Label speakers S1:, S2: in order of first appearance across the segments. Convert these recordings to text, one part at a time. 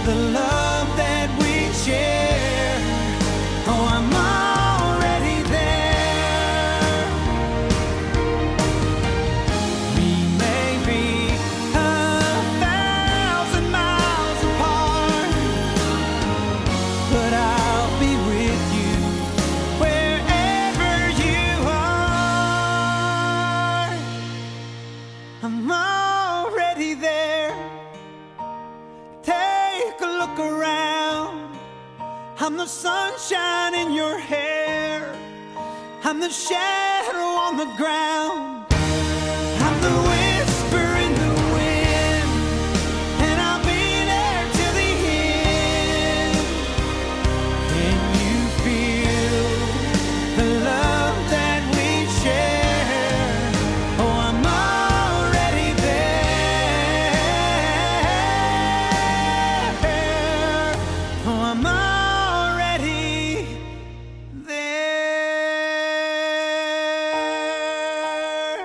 S1: the love that we share. Oh, I'm already there. We may be 1,000 miles apart, but I'll be with you wherever you are. I'm already there. Take a look around. I'm the sunshine in your hair. I'm the shadow on the ground. I'm the whisper in the wind, and I'll be there till the end. Can you feel the love that we share? Oh, I'm already there. Oh, I'm already there.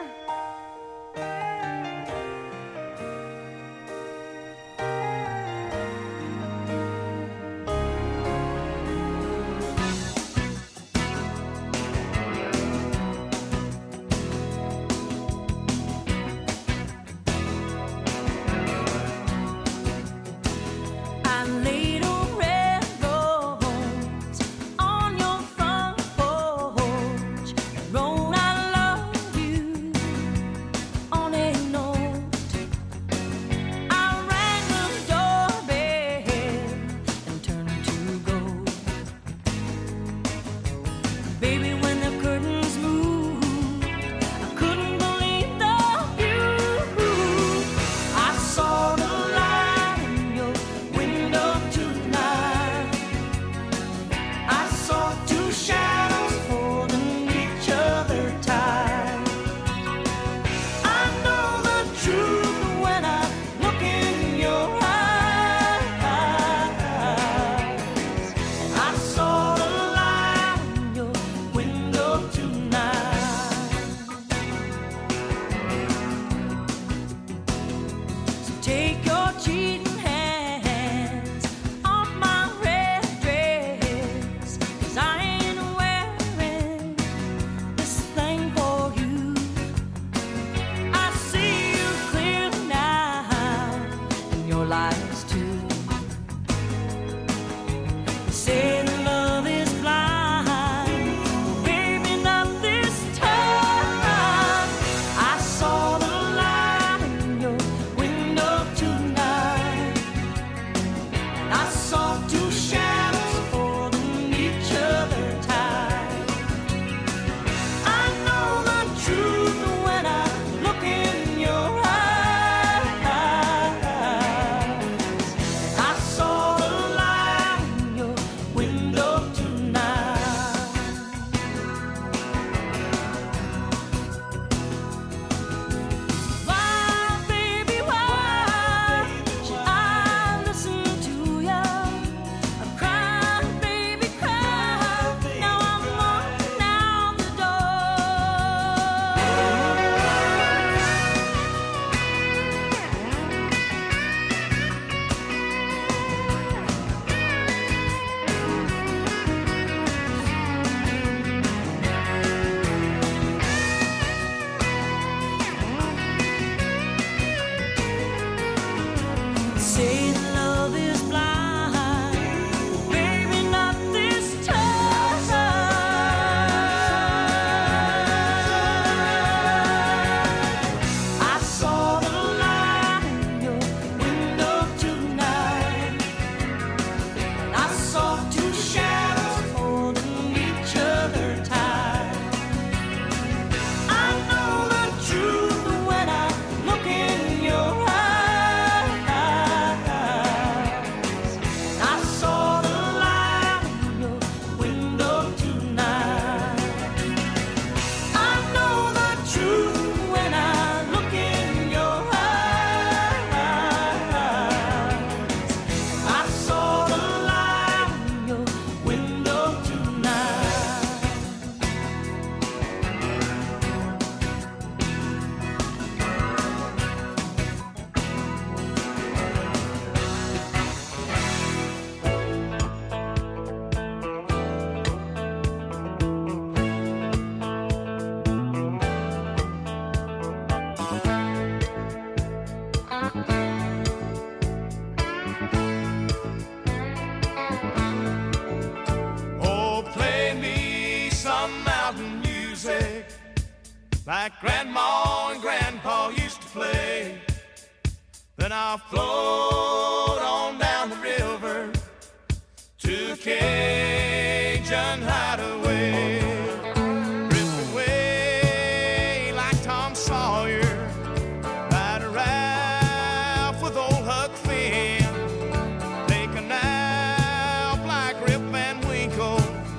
S1: like Grandma and Grandpa used to play. Then I'll float on down the river to a Cajun hideaway. Drift away like Tom Sawyer, ride a raft with old Huck Finn, take a nap like Rip Van Winkle,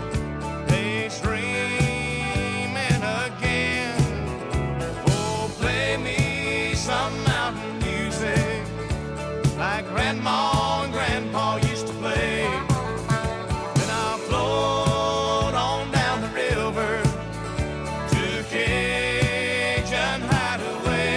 S1: daydreaming again. Oh, play me some mountain music like Grandma and Grandpa used to play. Then I'll float on down the river to Cajun hideaway.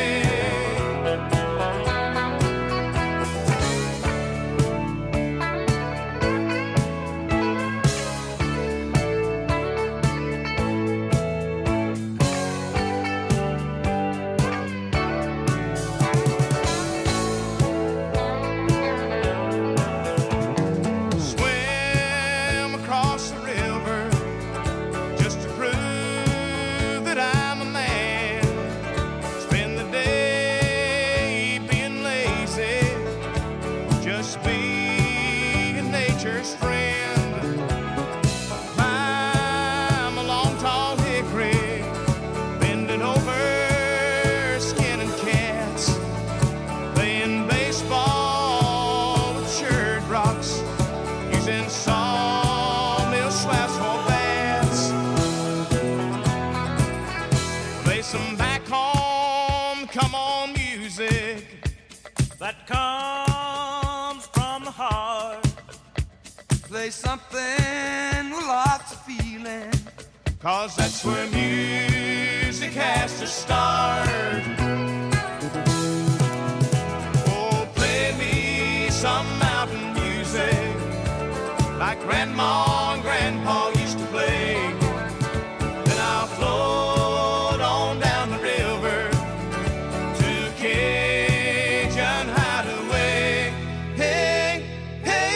S1: Swim across the river just to prove that I'm a man. Spend the day being lazy, just being nature's friend. Climb a long tall hickory, bending over, skinning cats, playing baseball with shirt rocks, using sawmill swabs for bats. Play some back home, come on music that comes from the heart. Play something with lots of feeling, 'cause that's where music has to start. Oh, play me some mountain music like Grandma and Grandpa used to play. Then I'll float on down the river to Cajun hideaway. Hey, hey.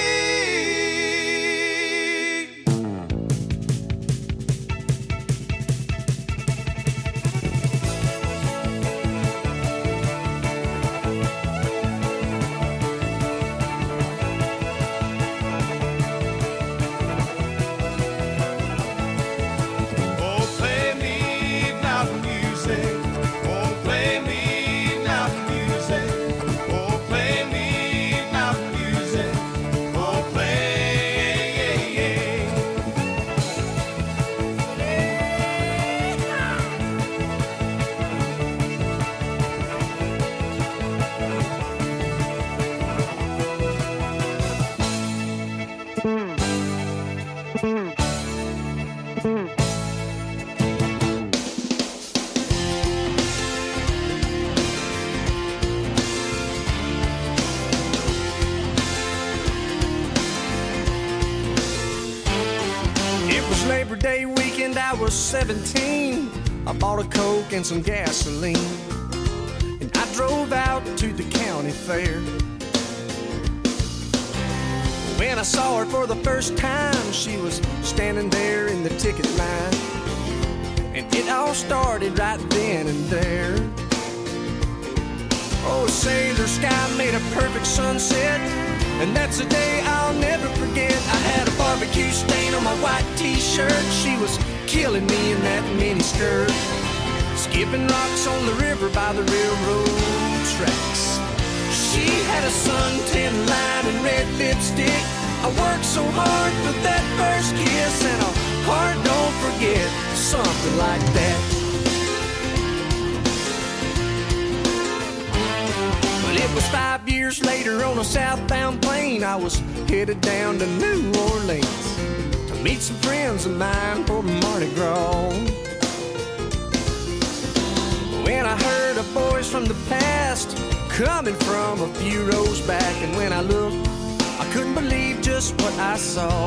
S1: Oh, play me mountain music. Oh, play me mountain music. Oh, play me mountain music. Oh, play. It was Labor Day weekend, I was 17. I bought a Coke and some gasoline, and I drove out to the county fair. When I saw her for the first time, she was standing there in the ticket line, and it all started right then and there. Oh, sailor sky made a perfect sunset, and that's a day I'll never forget. I had a barbecue stain on my white t-shirt. She was killing me in that mini skirt, skipping rocks on the river by the railroad tracks. She had a suntan line and red lipstick. I worked so hard for that first kiss, and a heart don't forget something like that. But it was 5 years later on a southbound plane. I was headed down to New Orleans to meet some friends of mine for Mardi Gras. When I heard a voice from the past coming from a few rows back, and when I looked, I couldn't believe just what I saw.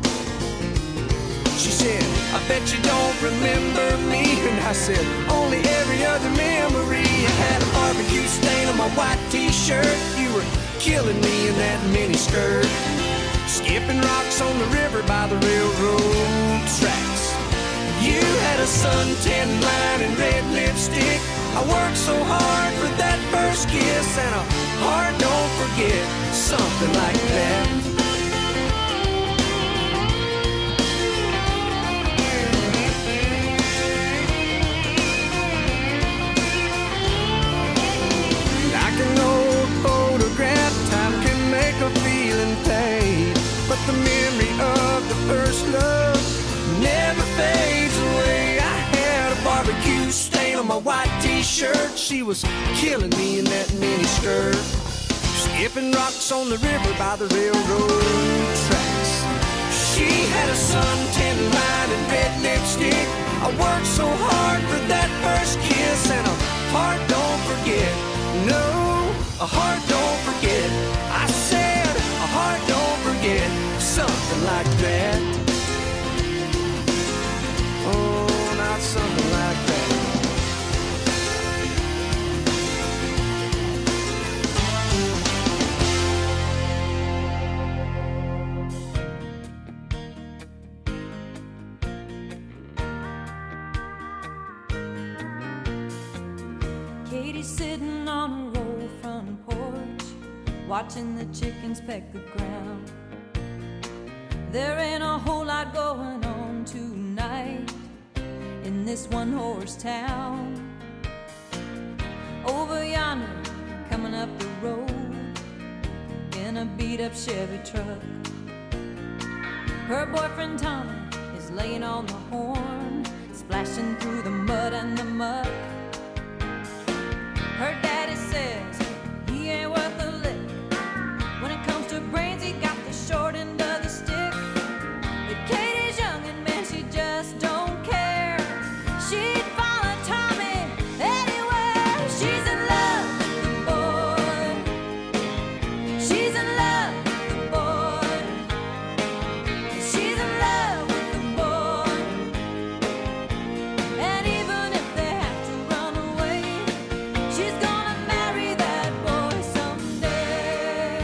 S1: She said, I bet you don't remember me. And I said, only every other memory. I had a barbecue stain on my white t-shirt. You were killing me in that mini skirt, skipping rocks on the river by the railroad tracks. You had a suntan line and red lipstick. I worked so hard for that first kiss, and a heart don't forget something like that. Like an old photograph, time can make a feeling fade, but the memory of the first love never fades away. I had a barbecue stain on my white t-shirt. She was killing me in that mini skirt, skipping rocks on the river by the railroad tracks. She had a suntan line and red lipstick. I worked so hard for that first kiss, and a heart don't forget. No, a heart don't forget. I said a heart don't forget something like that. Oh, not something like that.
S2: Katie's sitting on her old front porch, watching the chickens peck the ground. There ain't a whole lot going on tonight in this one-horse town. Over yonder, coming up the road in a beat-up Chevy truck, her boyfriend Tommy is laying on the horn, splashing through the mud and the muck. Her daddy says he ain't worth a lick. When it comes to brains, he got the short end of the stick. But Katie's young and man, she just don't care. She'd follow Tommy anywhere. She's in love with the boy. She's in love with the boy. She's in love with the boy. And even if they have to run away, she's gonna marry that boy someday.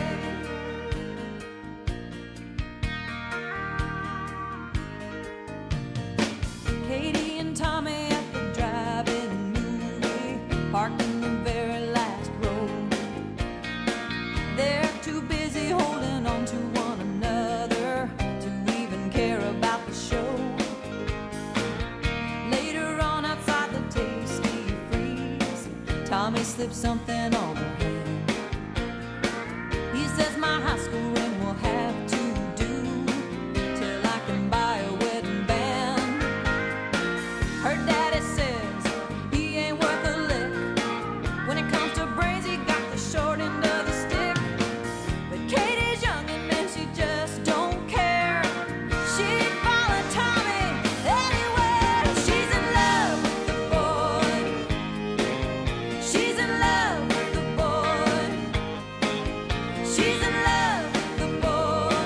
S2: Katie and Tommy at the drive-in movie, parked in the very last row. They're too busy holding on to one another to even care about the show. Later on outside the Tasty Freeze, Tommy slipped something on her hand. He says my high school ring will have to do till I can buy a wedding band. Her daddy says he ain't worth a lick. When it comes to brains, he got the short end of the stick. But Katie's young and man, she just don't care. She'd follow Tommy anywhere. She's in love with the boy. She's in love with the boy. She's in love with the boy.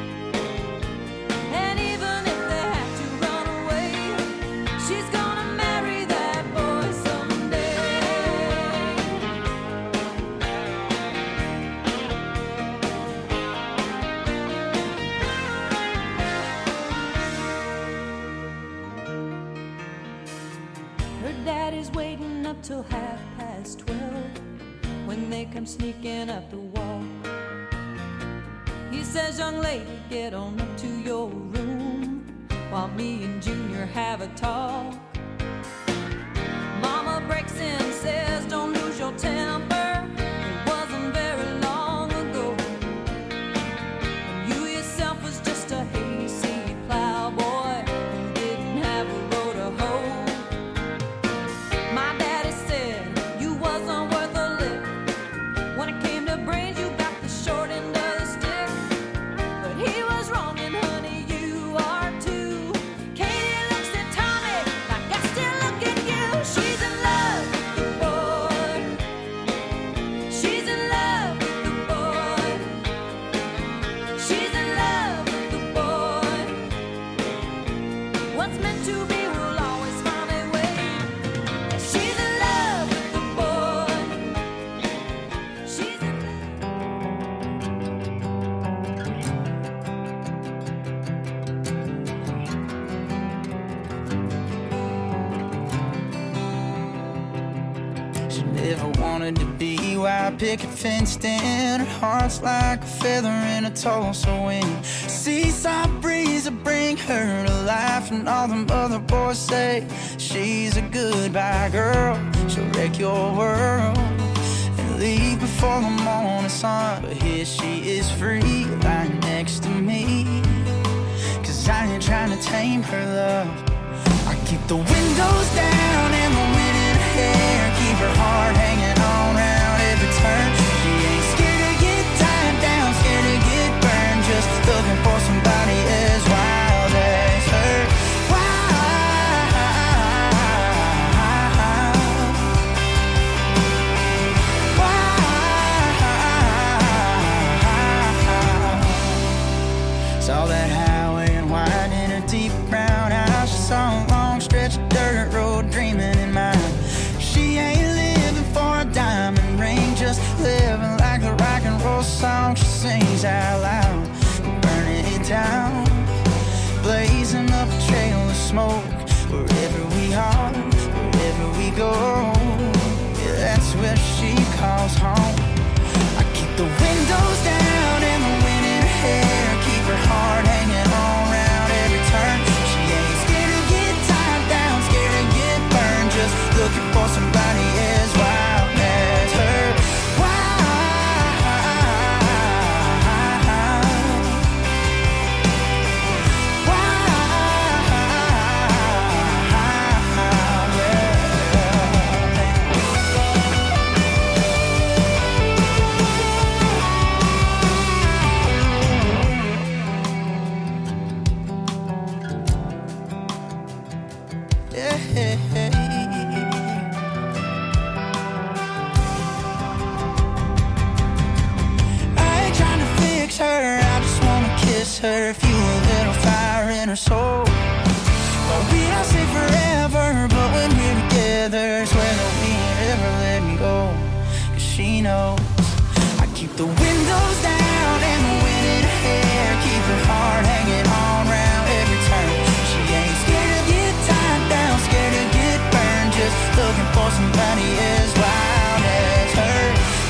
S2: And even if they have to run away, she's gonna marry that boy someday. Her daddy's waiting up till 12:30 when they come sneaking up the walk. He says, young lady, get on up to your room while me and Junior have a talk. Mama breaks in, says, don't lose your temper. It wasn't very long ago when you yourself was just a hayseed plowboy who didn't have a row to hoe. My daddy said you wasn't worth a lick. When it came to brains, you got the short end of the stick. But he was wrong, and honey, you are too. Katie looks at Tommy like I still look at you. She's in love with the boy. She's in love with the boy. She's in love with the boy. What's meant to be will always find a way. She's in love with the boy. She's in love.
S3: wanted to be white picket fenced in. Her heart's like a feather in a Tulsa wind. Seaside breeze will bring her to life, and all them other boys say she's a goodbye girl. She'll wreck your world and leave before the morning sun. But here she is free, lying next to me, 'cause I ain't trying to tame her love. I keep the windows down and the wind in her hair, keep her heart hanging on round every turn. She ain't scared to get tied down, scared to get burned, just looking for somebody as wild as her. Saw that highway and wide in her deep brown eyes. She saw a long stretch of dirt road dreaming in mind. She ain't living for a diamond ring, just living like the rock and roll song she sings out loud. Burning it down, blazing up a trail of smoke. Wherever we are, wherever we go, yeah, that's where she calls home. I keep the windows down and the wind in her hair, keep her heart hanging on round every turn. She ain't scared to get tied down, scared to get burned, just looking for somebody as wild as her. Her, fuel a little fire in her soul. Well, we don't say forever, but when we're together, swear that we ain't ever letting go. 'Cause she knows I keep the windows down and the wind in her hair, keep her heart hanging on round every turn. She ain't scared to get tied down, scared to get burned, just looking for somebody as wild as her.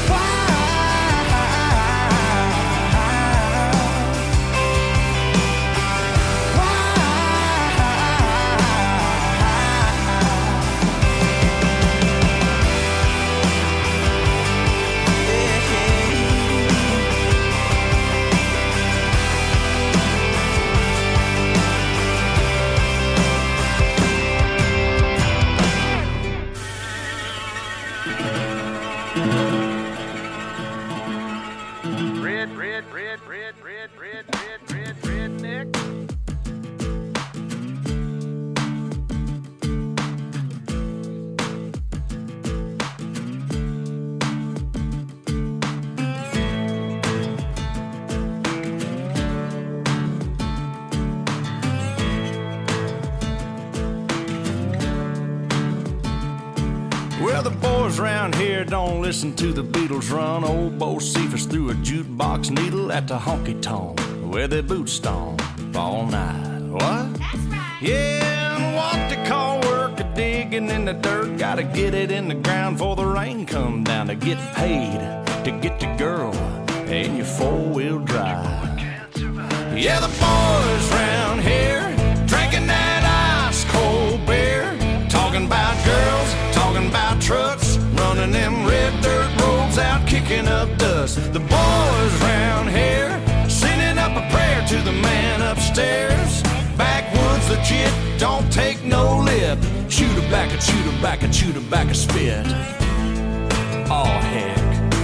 S3: Redneck.
S4: Well, the boys around here don't listen to the Beatles run. Old Bo Cephas threw a jukebox needle at the honky-tonk where their boots stomp all night. What?
S2: That's right.
S4: Yeah, and what they call work a digging in the dirt. Gotta get it in the ground before the rain come down to get paid, to get the girl in your four-wheel drive. Yeah, the boys round here drinking that ice-cold beer, talking about girls, talking about trucks, running them red dirt roads out, kicking up dust. The boys round here sending up a prayer to the man upstairs. Backwoods legit, don't take no lip. Chew tobacco, chew tobacco, chew tobacco, spit. Oh, heck.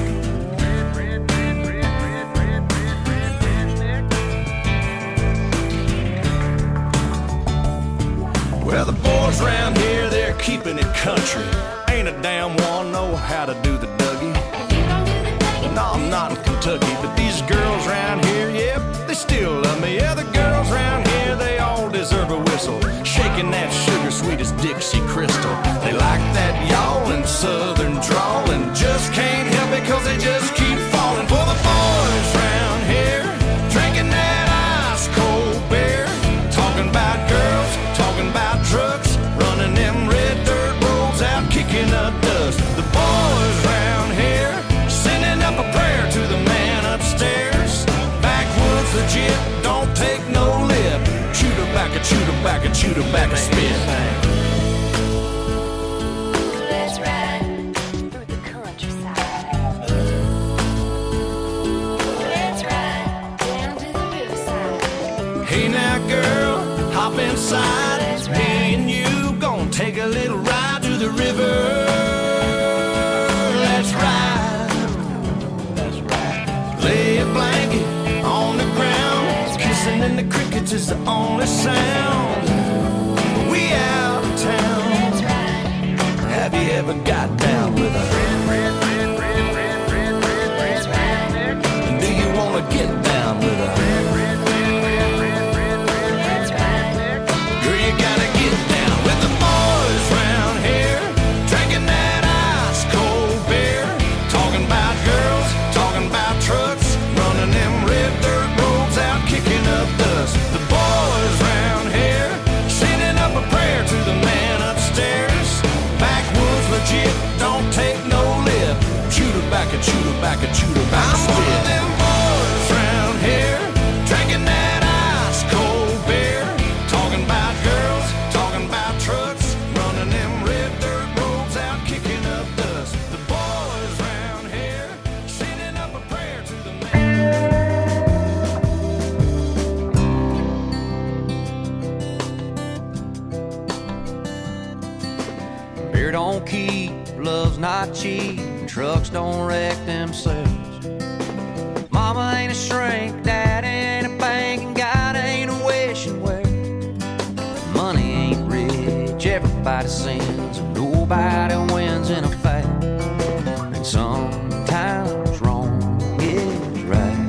S4: Well, the boys around here, they're keeping it country. Ain't a damn one know how to do the Dougie. No, I'm not in Kentucky, but these girls around here, yep, they still love me. Yeah, the girls around here, they all deserve a whistle, shaking that sugar sweet as Dixie Crystal. They like that yawling southern drawl and just can't help it 'cause they just keep falling for the boys around here, drinking that ice cold beer, talking about girls, talking about trucks, running them red dirt roads out, kicking up dust. The boys round legit. Don't take no lip. Chew tobacco, chew tobacco, chew tobacco, spit.
S5: Let's ride through the countryside. Let's ride down to the riverside.
S4: Hey now, girl, hop inside. Me and you gon' take a little ride to the river. Let's ride. Let's ride. Lay a blanket on the ground. Kissing in the crickets is the only sound. We out of town.
S5: Let's ride.
S4: Have you ever got down with a
S5: Let's ride.
S4: Do you wanna get down with a
S5: Let's ride.
S4: Girl, you gotta get down with the boys round here, drinking that ice cold beer, talking about girls, talking about trucks, running them red dirt roads out, kicking up dust. The boys round here, sending up a prayer to the man upstairs. Backwoods legit, don't take no lip. Chew tobacco, chew tobacco, chew tobacco. I'm one of them boys round here, drinking that ice cold beer, talking about girls, talking about trucks, running them red dirt roads out, kicking up dust. The boys round here, sending up a prayer to the man.
S6: Beer don't keep, love's not cheap, trucks don't wreck themselves. Mama ain't a shrink, daddy ain't a bank, and God ain't a wishing well. Money ain't rich, everybody sins, and nobody wins in a fight. And sometimes wrong is right.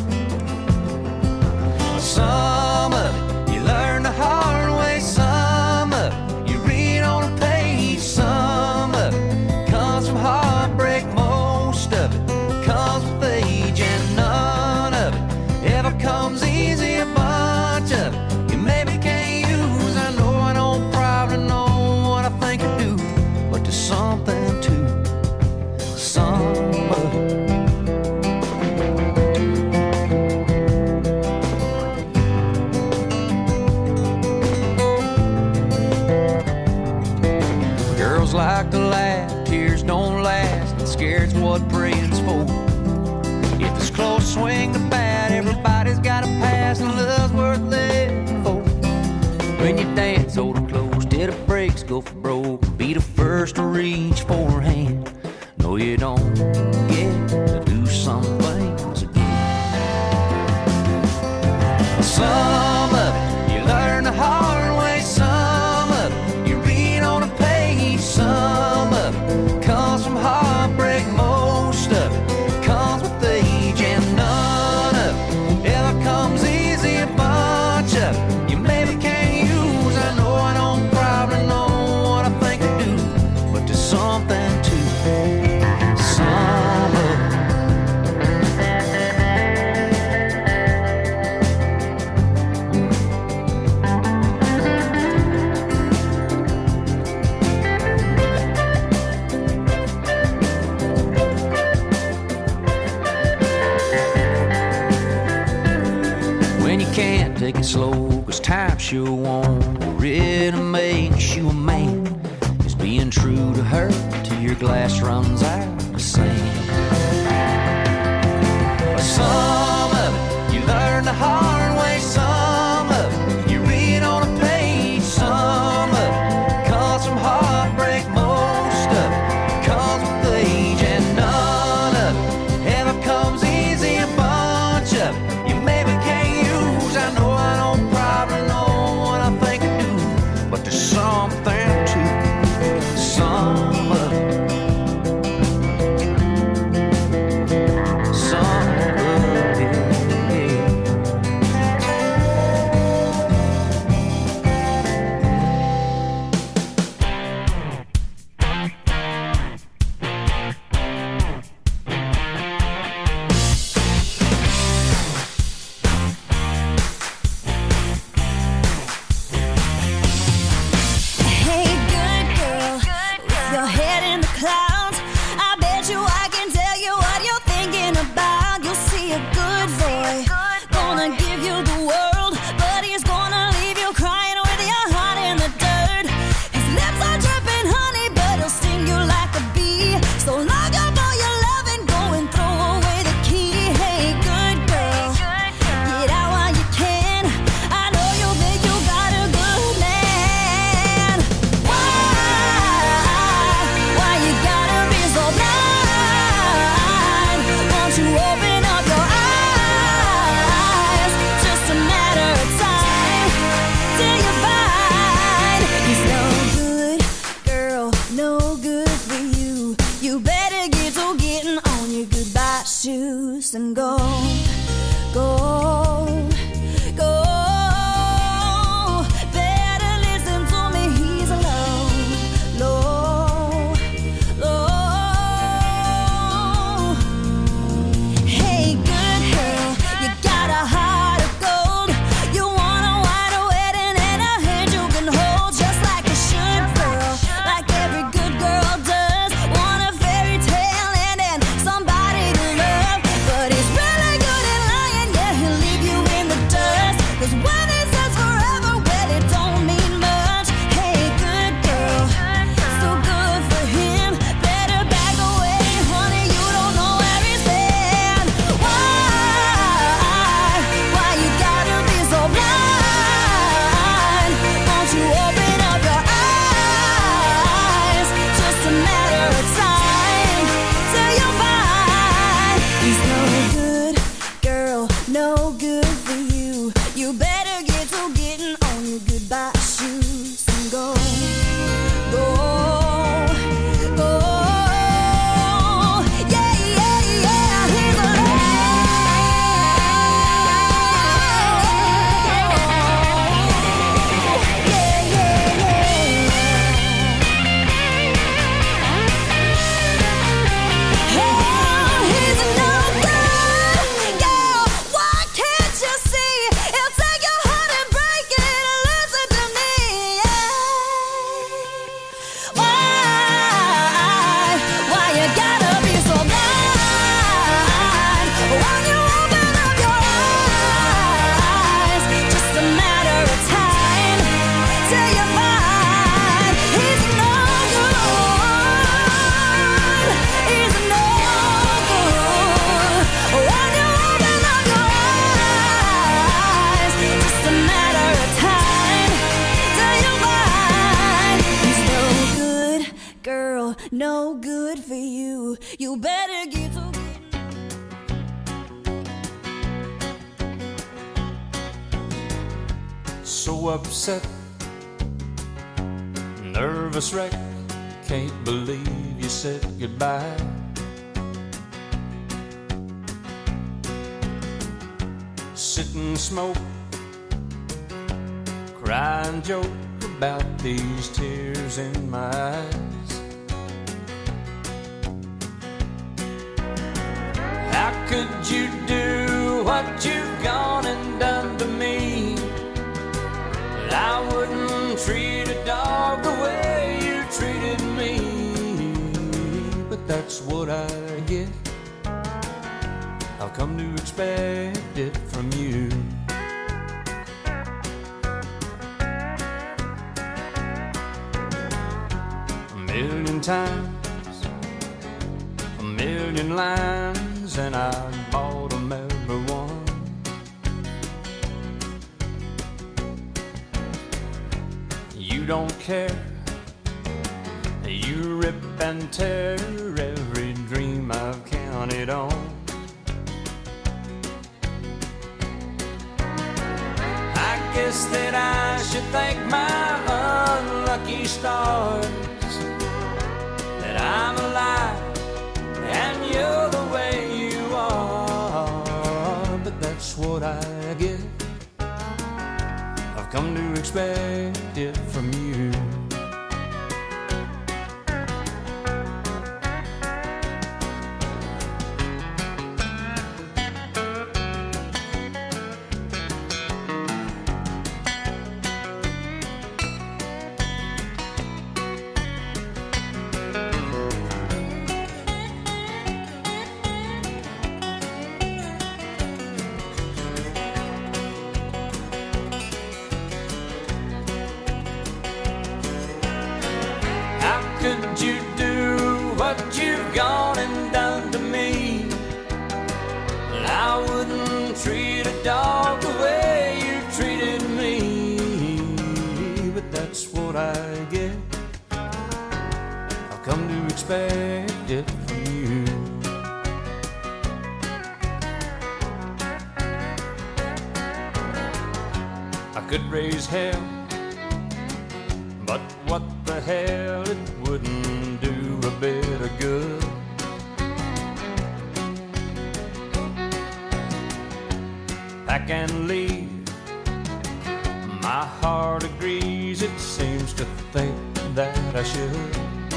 S6: Some of it you learn the hard way, some of it you read on a page, some of it comes from heartbreak, most of it comes with age, and none of it ever comes easy. A bunch of it you maybe can't use. I know I don't probably know what I think I do, but there's something to some of it. Girls like to laugh, tears don't last, and scared's what praying's for. If it's close, swing the bat, everybody's got a pass, and love's worth living for. When you dance, hold it close till the brakes go for broke, be the first to reach for her hand. No, you don't get to do some things again. Some of it you learn the hard way, some of it you read on a page, some of it comes from heartbreak, most of it comes with age, and none of it ever comes easy. A bunch of it you maybe can't use. I know I don't probably know what I think I do, but there's something to some of it. When you can't take it slow, 'cause time sure won't really makes you a man. Is being true to her till your glass runs out of sand. Some of it you learn the hard way, some of it you read on a page, some of it comes from heartbreak, most of it comes with age, and none of it ever comes easy. A bunch of it you maybe can't use. I know I don't probably know what I think I do, but there's something to some of it. Some of it.
S2: You better get to
S7: So upset, nervous wreck, can't believe you said goodbye. Sit and smoke, cry and joke about these tears in my eyes. How could you do what you've gone and done to me? I wouldn't treat a dog the way you treated me. But that's what I get. I've come to expect it from you. A million times, a million lines, and I bought them every one. You don't care, you rip and tear every dream I've counted on. I guess that I should thank my unlucky stars that I'm alive and you're the way you are. But that's what I get. I've come to expect it from you. Could you do what you've gone and done to me? I wouldn't treat a dog the way you treated me. But that's what I get. I've come to expect it from you. I could raise hell, but what the hell, it wouldn't do a bit of good. Pack and leave, my heart agrees, it seems to think that I should.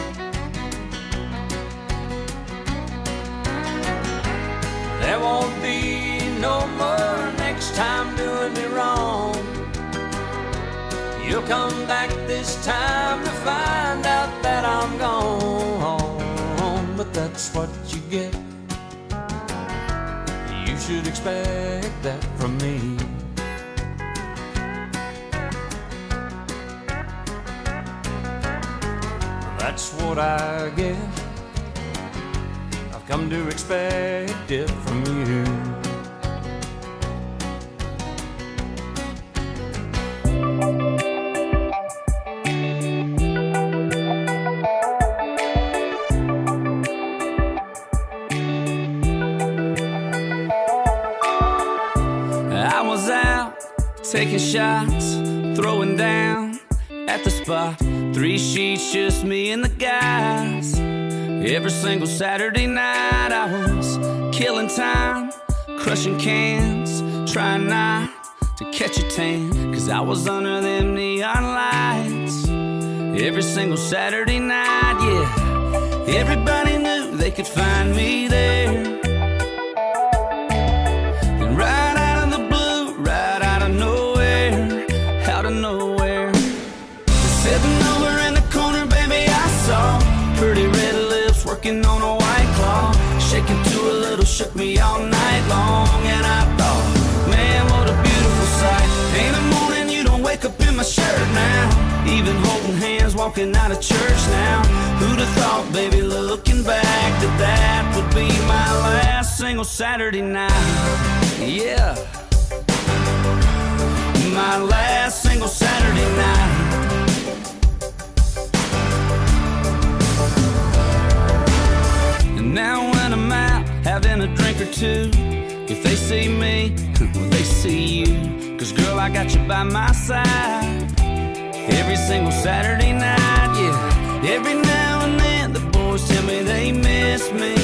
S7: There won't be no more next time doing me wrong. You'll come back this time to find out that I'm gone. But that's what you get. You should expect that from me. That's what I get. I've come to expect it from you.
S8: Taking shots, throwing down at the spot. 3 sheets, just me and the guys. Every single Saturday night I was killing time, crushing cans, trying not to catch a tan, 'cause I was under them neon lights. Every single Saturday night, yeah. Everybody knew they could find me there. And right out of the blue, right out of nowhere, sitting over in the corner, baby, I saw pretty red lips working on a white claw, shaking to a little, shook me all night long. And I thought, man, what a beautiful sight. Ain't a morning you don't wake up in my shirt now, even holding hands walking out of church now. Who'd have thought, baby, looking back, that that would be my last single Saturday night. Yeah, my last single Saturday night. And too. If they see me, well, they see you. 'Cause girl, I got you by my side every single Saturday night, yeah. Every now and then the boys tell me they miss me.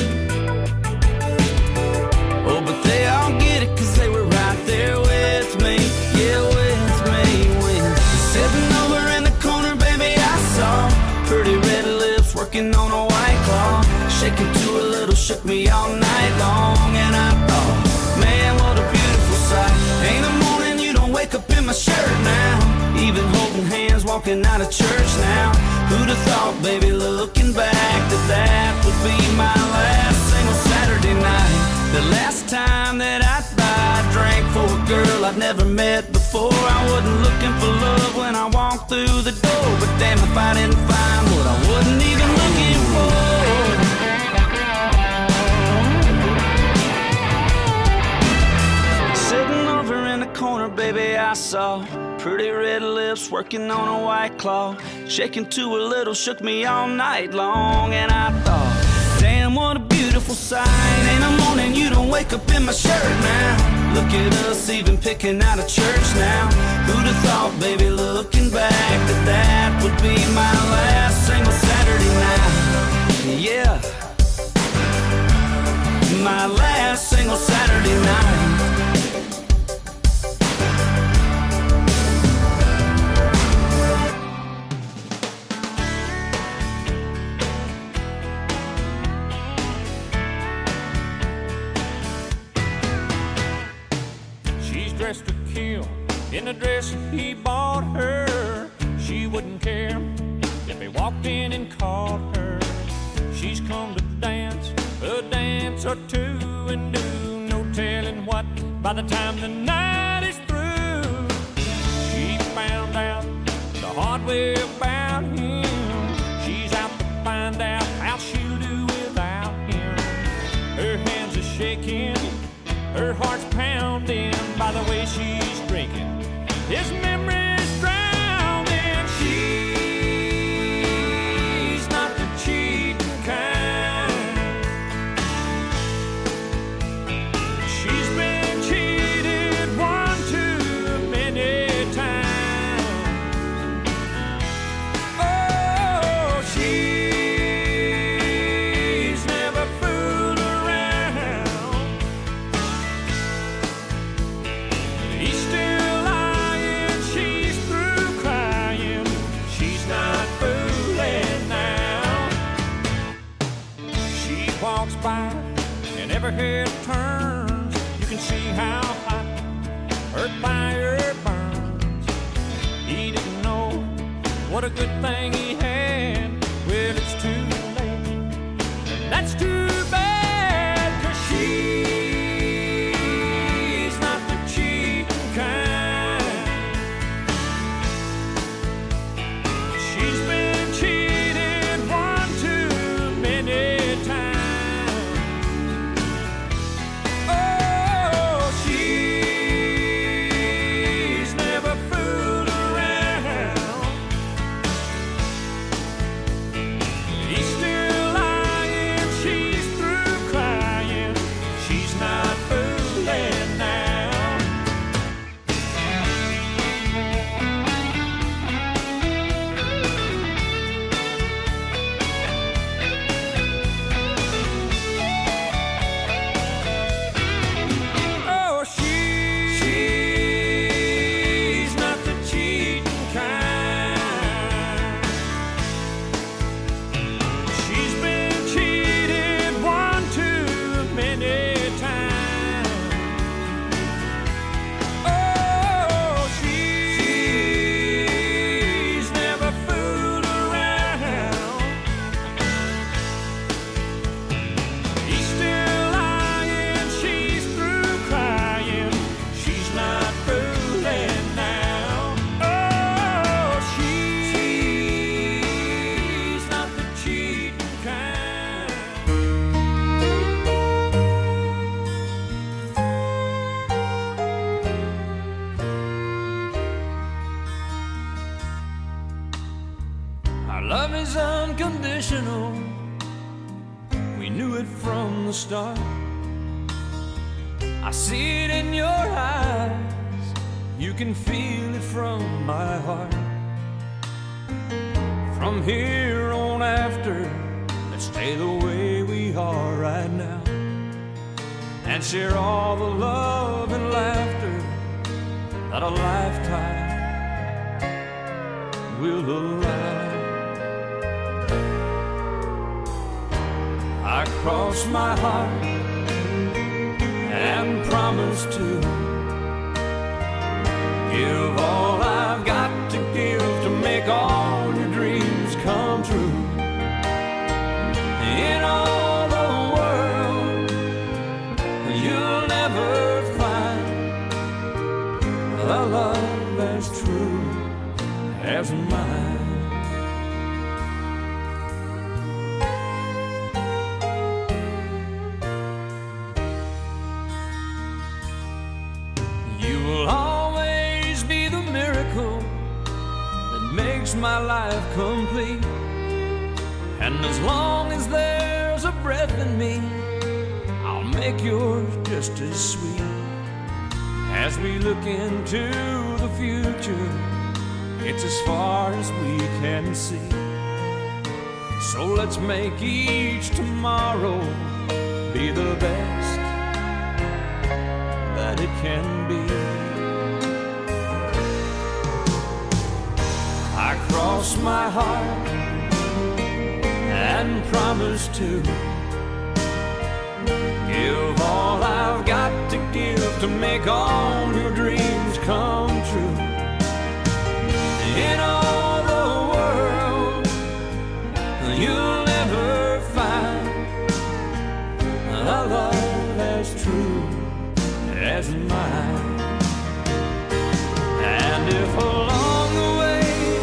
S8: Oh, but they all get it 'cause they were right there with me. Yeah, with me, with sitting over in the corner, baby, I saw pretty red lips working on a White Claw, shaking to a little, shook me all night long. And I thought, man, what a beautiful sight. Ain't a morning you don't wake up in my shirt now, even holding hands walking out of church now. Who'd have thought, baby, looking back, that that would be my last single Saturday night. The last time that I drank for a girl I'd never met before. I wasn't looking for love when I walked through the door, but damn if I didn't find what I wasn't even looking for. Sitting over in the corner, baby, I saw pretty red lips working on a White Claw, shaking to a little, shook me all night long. And I thought, damn, what a beautiful sight. Ain't a morning you don't wake up in my shirt now. Look at us even picking out of church now. Who'd have thought, baby, looking back, that that would be my last single Saturday night. Yeah, my last single Saturday night.
S9: Dressed to kill in a dress he bought her. She wouldn't care if he walked in and caught her. She's come to dance a dance or two and do no telling what by the time the night is through. She found out the hard way about him. She's out to find out how she'll do without him. Her hands are shaking, her heart's pounding by the way she's drinking. His memory's drowning. She's not the cheating kind. She's been cheated one too many times. Oh, she's never fooled around. He's still lying, she's through crying. She's not fooling now. She walks by and every head turns. You can see how hot her fire burns. He didn't know what a good thing he had. Well, it's too late. That's too bad, 'cause she's not the cheating kind. She's been cheated one too many times. Oh, she's never fooled around. He's still lying, she's through crying. She's not fooling now. Oh, she's not the cheating kind. She's been cheated one too many times. Oh, she's never fooled around. He's still lying, she's through crying. She's not fooling now. Oh, she's not the cheating kind. Our love is unconditional. We knew it from the start.
S7: I see it in your eyes. You can feel it from my heart. From here on after, let's stay the way we are right now, and share all the love and laughter that a lifetime will allow. I cross my heart and promise to give all I've got to give to make all your dreams come true. In all the world, you'll never find a love as true as mine. My life complete, and as long as there's a breath in me, I'll make yours just as sweet. As we look into the future, it's as far as we can see. So let's make each tomorrow be the best that it can be. I cross my heart and promise to give all I've got to give to make all your dreams come true. In all the world, you'll never find a love as true as mine. And if along the way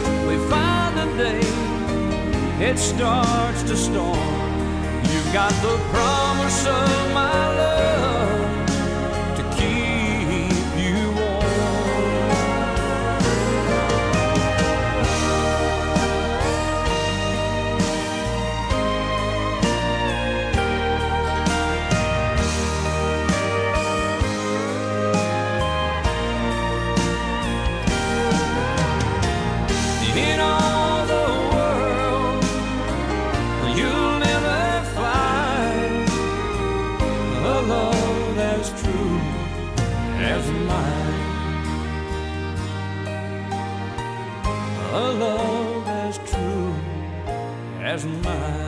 S7: it starts to storm, you've got the promise of my love to keep you in all the world, you'll never find a love as true as mine. A love as true as mine.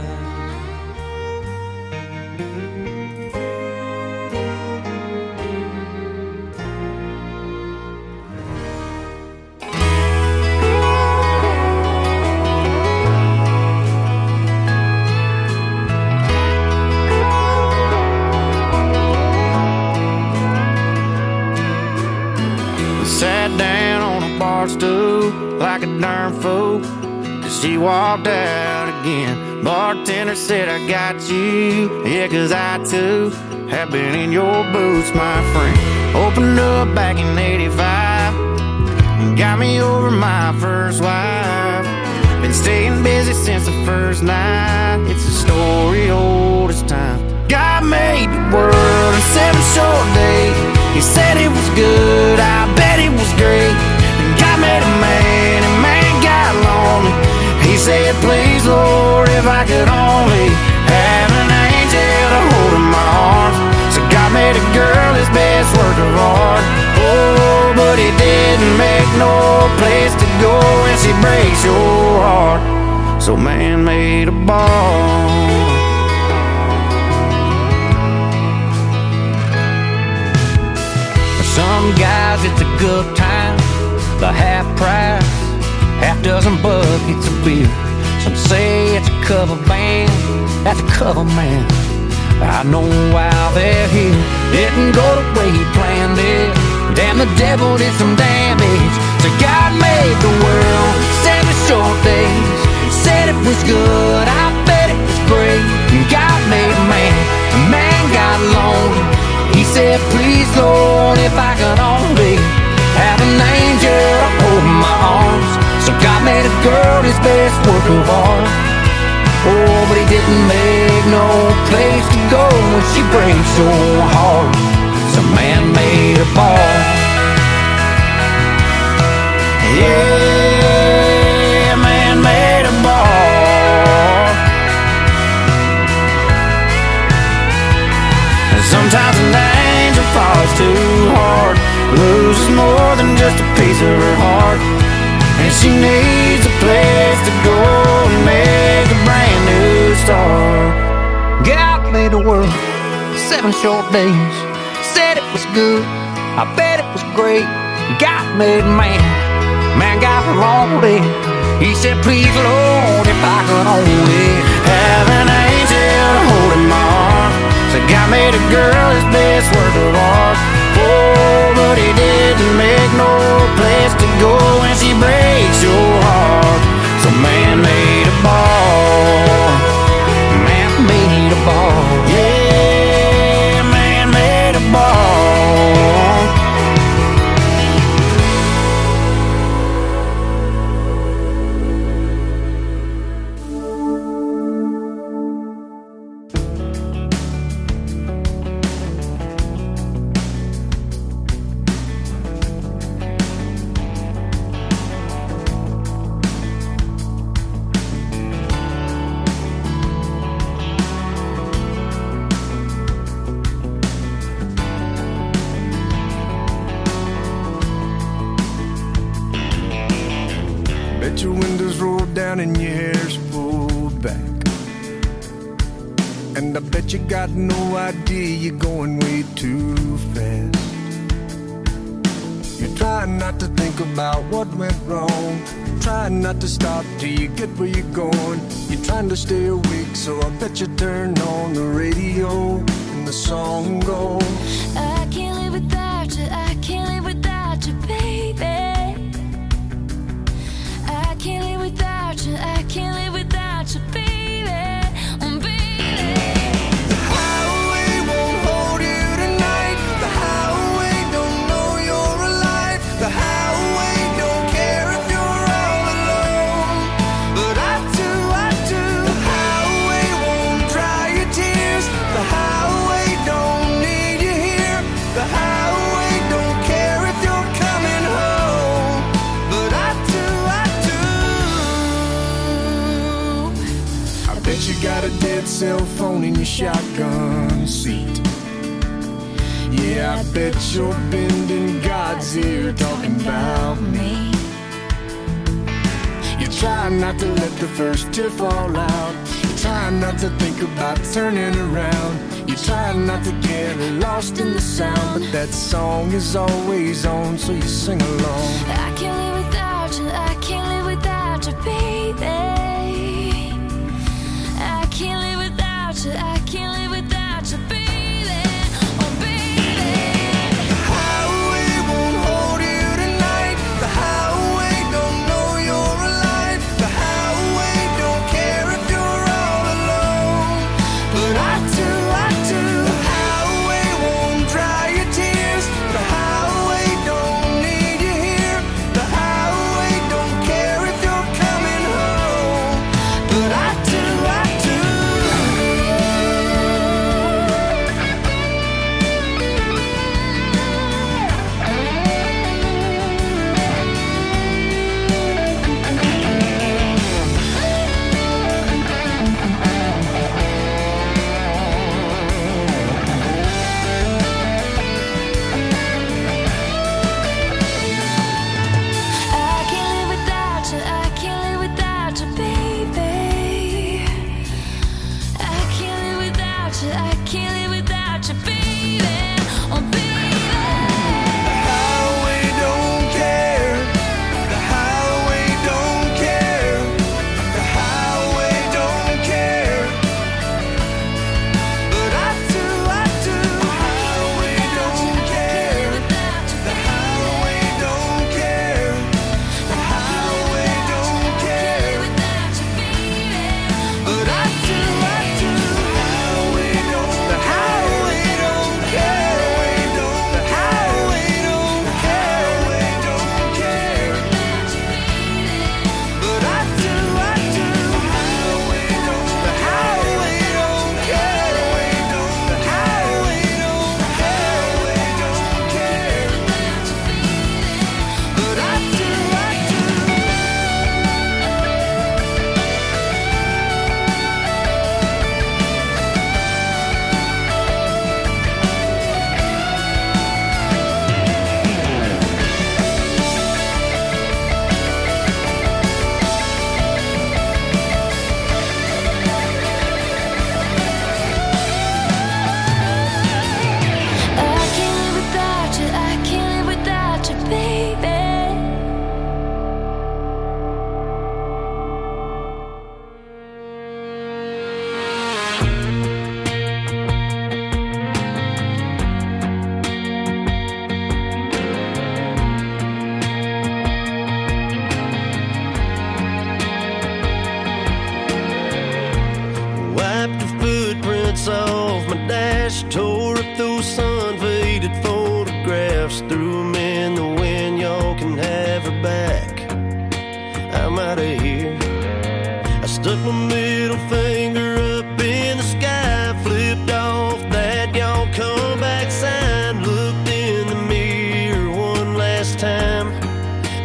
S10: Stool like a darn fool, 'cause she walked out again. Bartender said, I got you, yeah, 'cause I too have been in your boots, my friend. Opened up back in 85 and got me over my first wife. Been staying busy since the first night. It's a story old as time. God made the world in 7 short days. He said it was good, I bet it was great. God made a man, and man got lonely. He said, please, Lord, if I could only have an angel to hold in my arms. So God made a girl his best work of art. Oh, but he didn't make no place to go when she breaks your heart. So man made a ball. For some guys it's a good time, the half price, half dozen buckets of beer. Some say it's a cover band, that's a cover man. I know why they're here. Didn't go the way he planned it. Damn, the devil did some damage. So God made the world 7 short days. Said it was good, I bet it was great. God made a man got lonely. He said, please, Lord, if I could only have an angel to hold in my arms. So God made a girl his best work of art. Oh, but he didn't make no place to go when she breaks your heart. So
S6: It's a man-made bar.
S10: Yeah, man made a bar. And sometimes an angel falls too hard, loses more than just a piece of her heart, and she needs a place to go and make a brand new start.
S6: God made the world 7 short days, said it was good, I bet it was great. God made man, man got lonely. He said, please Lord, if I could only
S10: Have an angel holding my arm. So God made a girl his best work of art. Oh, but he didn't make no place to go when she breaks your heart. So man made a bar.
S6: man made a bar.
S10: Yeah, man made a bar.
S4: Bet your windows roll down and your hair's pulled back. And I bet you got no idea you're going way too fast. You're trying not to think about what went wrong, trying not to stop till you get where you're going. You're trying to stay awake, so I bet you turn on the radio and the song goes,
S5: I can't live without you, I can't live without you, baby. I can't live without you, I can't live without you, baby. Baby.
S4: the highway won't hold you tonight. The highway don't know you're alive. The highway don't care if you're all alone. But I do, I do. The highway won't dry your tears. The highway don't need you here. The highway don't care if you're coming home. But I do, I do. I bet you got a dead cell phone in your shotgun seat. Yeah, I bet you're bending God's ear talking about me. You're trying not to let the first tear fall out. You're trying not to think about turning around. You're trying not to get lost in the sound. But that song is always on, so you sing along.
S5: I can't live without you, I can't live without you, baby. I can't live without you, I can't live without you, baby. Baby.
S4: The highway won't hold you tonight. The highway don't know you're alive. The highway don't care if you're all alone. But I do, I do. The highway won't dry your tears. The highway don't need you here.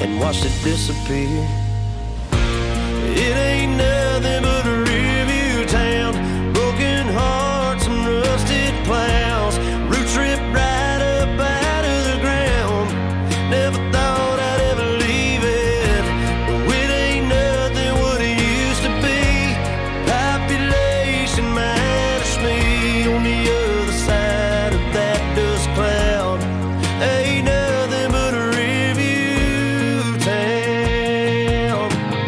S11: and watched it disappear. It ain't nothing but a review town, broken hearts and rusted plows, roots ripped right up out of the ground. Never thought I'd ever leave it, but it ain't nothing what it used to be. Population minus me on the other side of that dust cloud. Ain't nothing but a review town.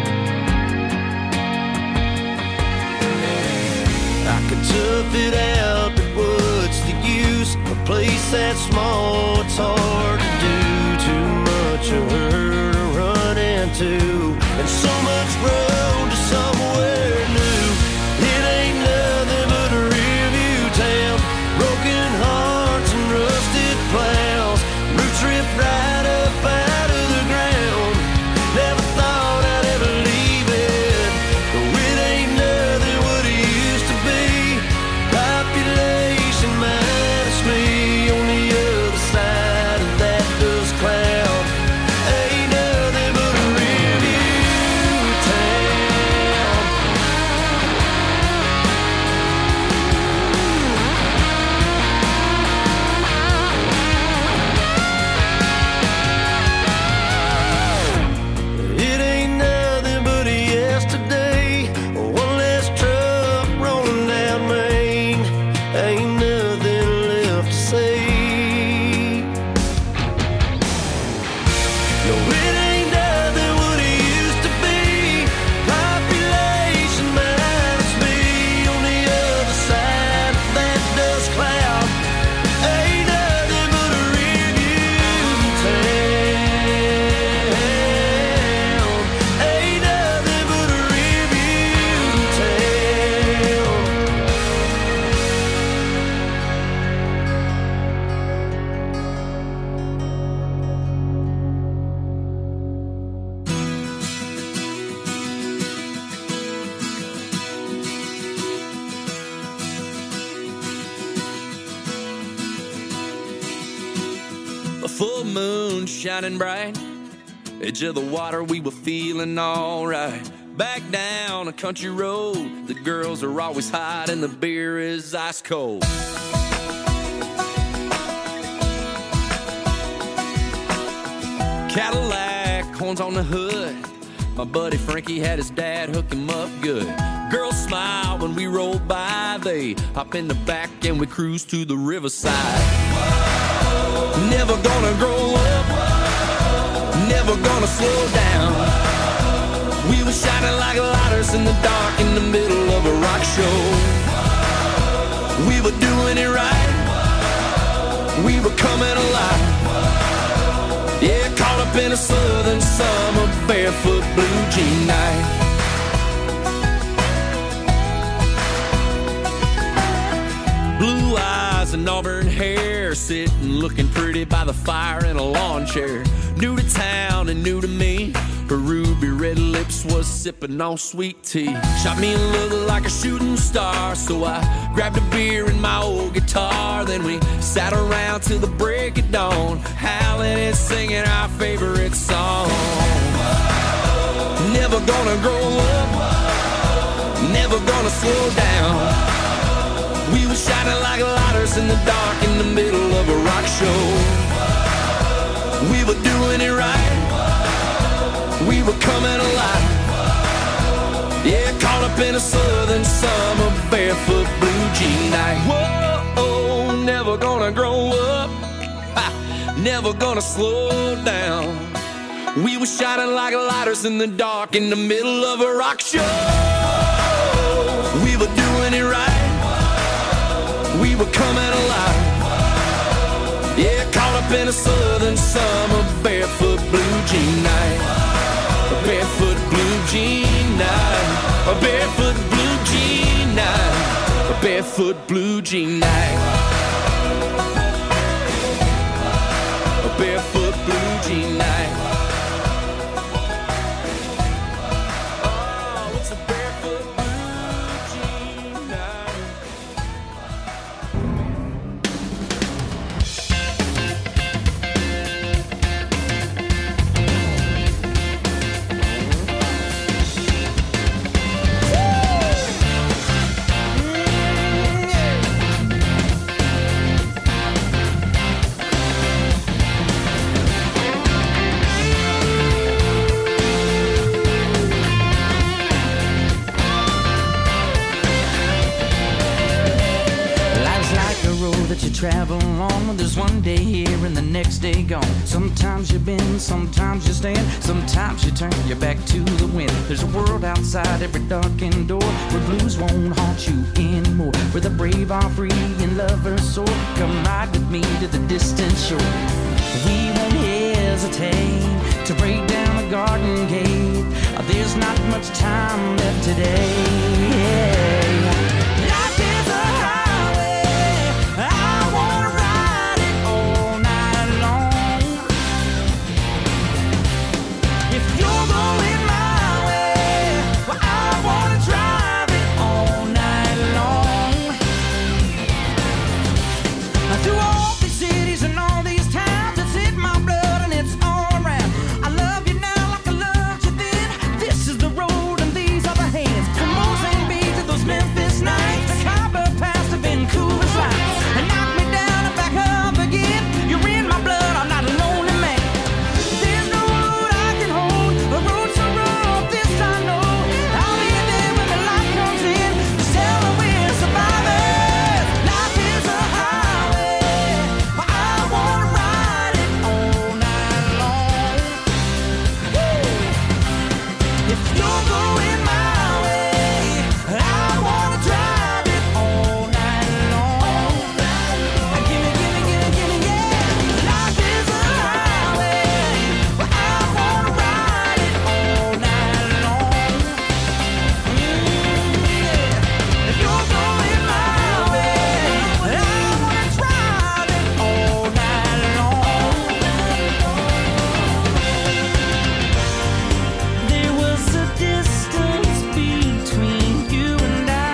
S11: I could tough it out, but what's the use? A place that small, it's hard to do. Too much of her to run into, and so much road to somewhere new. It ain't nothing but a review town, broken hearts and rusted plows, roots ripped right up out of the ground. Never thought I'd ever leave it, but it ain't nothing what it used to be. Population minus me on the other side of that dust cloud. Ain't nothing but a review town. It ain't nothing but a yesterday, one less truck rolling down Main. Ain't nothing left to say. No, it ain't nothing what it used to be. Population minus me on the other side of that dust cloud. Ain't nothing but a review town. Ain't nothing but a review town.
S6: A full moon shining bright, edge of the water, we were feeling alright. Back down a country road, the girls are always hot and the beer is ice cold. Cadillac, horns on the hood, my buddy Frankie had his dad hook him up good. Girls smile when we roll by, they hop in the back and we cruise to the riverside. Never gonna grow up, never gonna slow down. We were shining like lighters in the dark in the middle of a rock show. We were doing it right, we were coming alive. Yeah, caught up in a southern summer, barefoot blue jean night. Blue eyes and auburn hair, sitting looking pretty by the fire in a lawn chair. New to town and new to me, her ruby red lips was sipping on sweet tea. Shot me a look like a shooting star, so I grabbed a beer and my old guitar. Then we sat around till the break of dawn, howling and singing our favorite song. Never gonna grow up, never gonna slow down. We were shining like lighters in the dark in the middle of a rock show. We were doing it right, we were coming alive. Yeah, caught up in a southern summer, barefoot blue jean night. Whoa, never gonna grow up, never gonna slow down. We were shining like lighters in the dark in the middle of a rock show. We were doing it right, we were coming alive. Yeah, caught up in a southern summer, barefoot blue jean night. A barefoot blue jean night. A barefoot blue jean night. A barefoot blue jean night. A barefoot blue jean night. Oh, it's a barefoot blue jean night.
S3: travel on when there's one day here and the next day gone. Sometimes you bend, sometimes you stand, sometimes you turn your back to the wind. There's a world outside every darkened door where blues won't haunt you anymore, where the brave are free and lovers soar. Come ride with me to the distant shore. We won't hesitate to break down the garden gate. There's not much time left today. Life is a highway, I wanna ride it all night long. If you're going my way, well, I wanna drive it all night long. Through all these cities and all these towns, it's in my blood and it's all around. I love you now like I loved you then. This is the road and these are the hands. From Mozambique to those Memphis nights, the Copper Pass to Vancouver's lights. And knock me down and back up again. You're in my blood, I'm not a lonely man. There's no road I can hold, a road so rough, this I know. I'll be there when the light comes in. Just tell me we're survivors. Life is a highway, but I wanna ride it all night long. If you're going my way, I wanna drive it all night long. Gimme, gimme, gimme, gimme, yeah. Life is a highway, but I wanna ride it all night long. Yeah. If you're going my way, I wanna drive it all night long. There was a distance between you and I.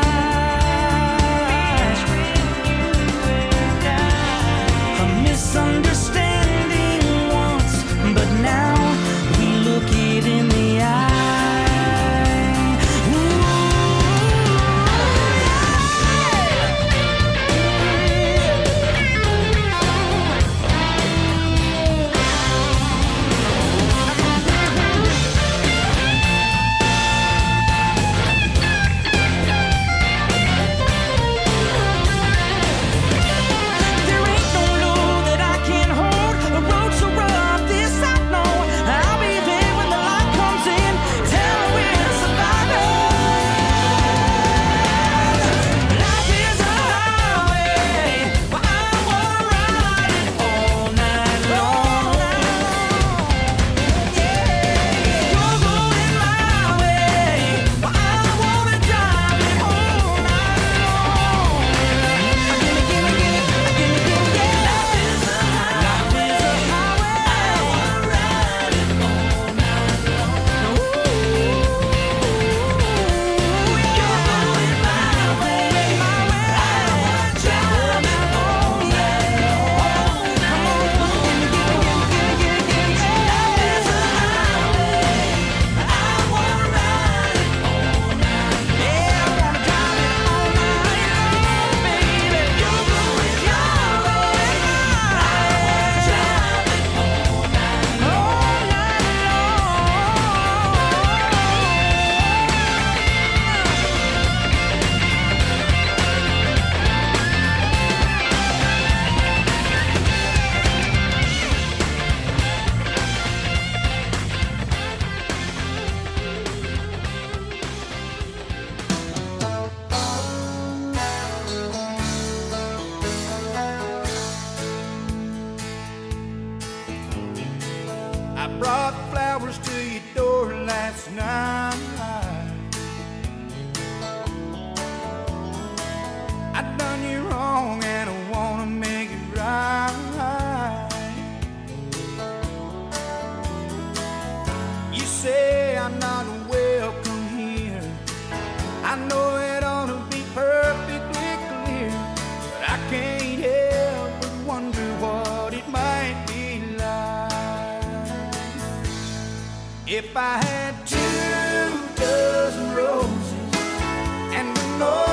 S3: A misunderstanding once, but now we look it in the eye. There ain't no load that I can't hold. A road so rough, this I know. I'll be there when the light comes in. Tell me we're survivors. Life is a highway, but I wanna ride it all night long. You're going my way, but I wanna drive it all night long. Gimme, gimme, gimme, gimme, gimme, yeah. Life is a highway, I wanna ride it all night long. You're going my way, I wanna drive it all night long. Come on, gimme, gimme, gimme, gimme, gimme, gimme, life is a highway, I wanna ride it all night. Yeah, I wanna drive it all night long, baby. You're going your way, I wanna drive it all night long.
S1: I brought flowers to your door last night. I done you wrong and I wanna make it right. You say I'm not welcome here. I know it ought to be perfectly clear, but I can't help but wonder what it might be like if I had 2 dozen roses and no